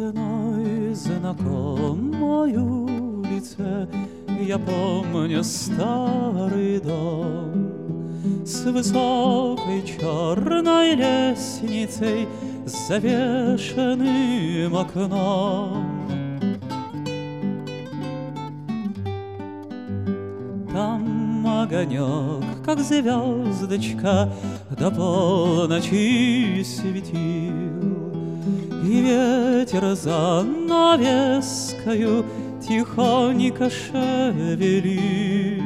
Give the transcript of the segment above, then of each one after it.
Весной знакомою лице я помню старый дом с высокой черной лестницей, с завешенным окном. Там огонек, как звездочка, до полночи светил, и ветер за навескою тихонько шевелил.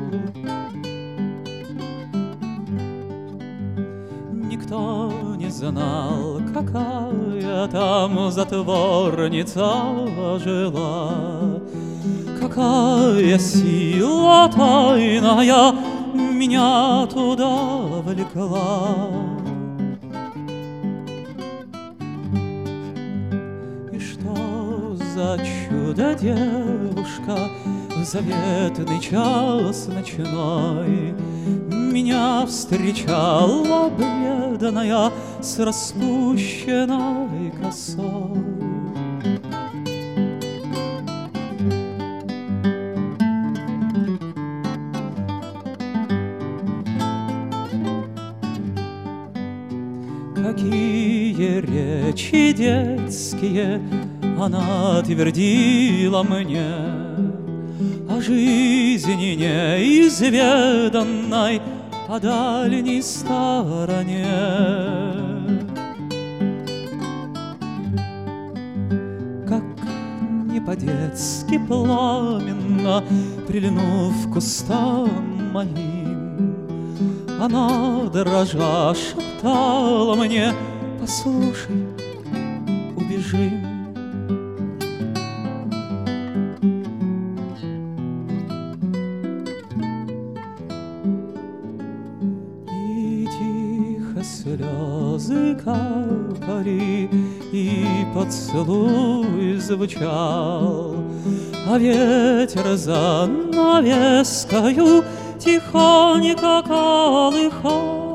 Никто не знал, какая там затворница жила, какая сила тайная меня туда влекла. И что за чудо-девушка в заветный час ночной меня встречала бледная с распущенной косой. Какие речи детские она твердила мне о жизни неизведанной по дальней стороне. Как не по-детски пламенно прильнув к кустам моим, она, дрожа, шептала мне: послушай, убежим. И тихо слезы капали, и поцелуй звучал, а ветер за навескою тихонько колыхал.